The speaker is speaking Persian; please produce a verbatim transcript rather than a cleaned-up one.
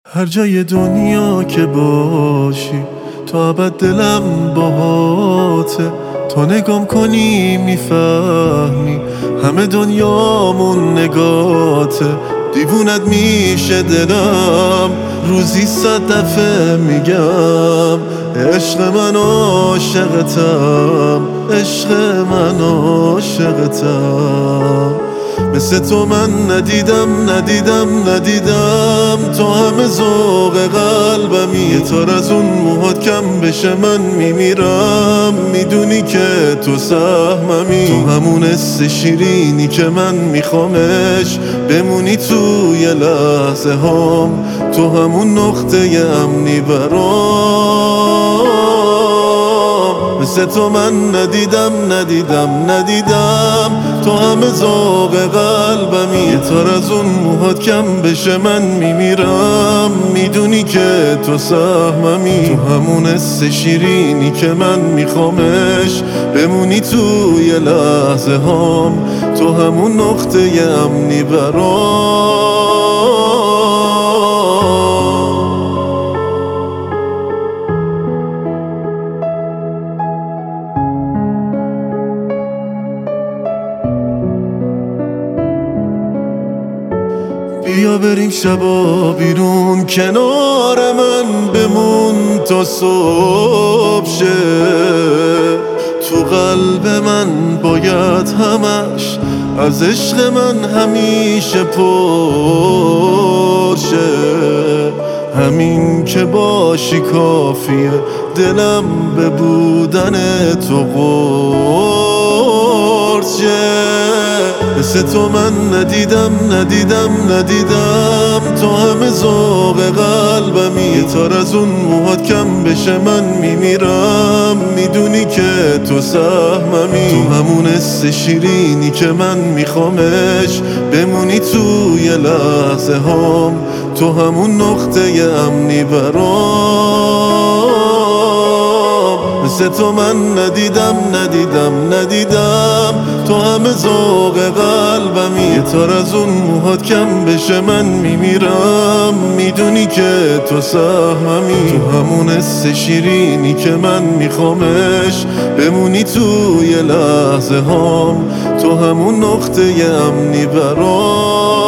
هر جای دنیا که باشی تو ابد دلم باهاته. تو نگام کنی میفهمی همه دنیامون نگاته. دیوونت میشه دلم روزی صد دفعه میگم عشق من عاشقتم، عشق من عاشقتم. مثل تو من ندیدم ندیدم ندیدم، تو همه ذوق قلبمی. یه تار از اون موهات کم بشه من میمیرم، میدونی که تو سهممی. تو همون حس شیرینی که من میخوامش بمونی توی لحظه هام. تو همون نقطه امنی برام. مثل تو من ندیدم ندیدم ندیدم، تو همه ذوق قلبمی. یه تار از اون موهات کم بشه من میمیرم، میدونی که تو سهممی. تو همون حس شیرینی که من میخوامش بمونی توی لحظه هام. تو همون نقطه امنی برام. بیا بریم شبا بیرون کنار من بمون تا صبح شه. تو قلب من باید همش از عشق من همیشه پرشه. همین که باشی کافیه، دلم به بودن تو قرصه. مثل تو من ندیدم ندیدم ندیدم، تو همه ذوق قلبمی. یه تار از اون موهات کم بشه من میمیرم، میدونی که تو سهممی. تو همون حس شیرینی که من میخوامش بمونی توی لحظه هام. تو همون نقطه امنی برام. مثل تو من ندیدم ندیدم ندیدم، تو همه ذوق قلبمی. یه تار از اون موهات کم بشه من میمیرم، میدونی که تو سهممی. تو همون حس شیرینی که من میخوامش بمونی توی لحظه هام. تو همون نقطه امنی برام.